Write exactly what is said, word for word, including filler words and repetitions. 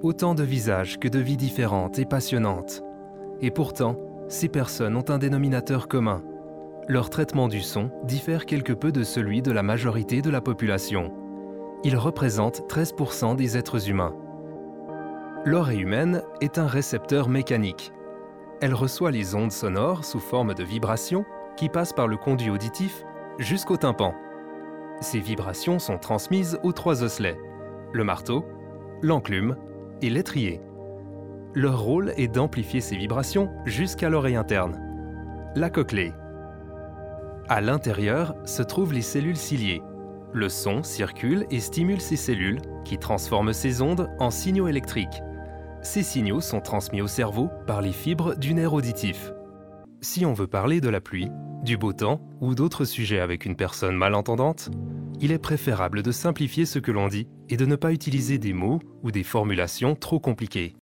Autant de visages que de vies différentes et passionnantes. Et pourtant, ces personnes ont un dénominateur commun. Leur traitement du son diffère quelque peu de celui de la majorité de la population. Ils représentent treize pour cent des êtres humains. L'oreille humaine est un récepteur mécanique. Elle reçoit les ondes sonores sous forme de vibrations qui passent par le conduit auditif jusqu'au tympan. Ces vibrations sont transmises aux trois osselets, le marteau, l'enclume et l'étrier. Leur rôle est d'amplifier ces vibrations jusqu'à l'oreille interne, la cochlée. À l'intérieur se trouvent les cellules ciliées. Le son circule et stimule ces cellules qui transforment ces ondes en signaux électriques. Ces signaux sont transmis au cerveau par les fibres du nerf auditif. Si on veut parler de la pluie, du beau temps ou d'autres sujets avec une personne malentendante, il est préférable de simplifier ce que l'on dit et de ne pas utiliser des mots ou des formulations trop compliquées.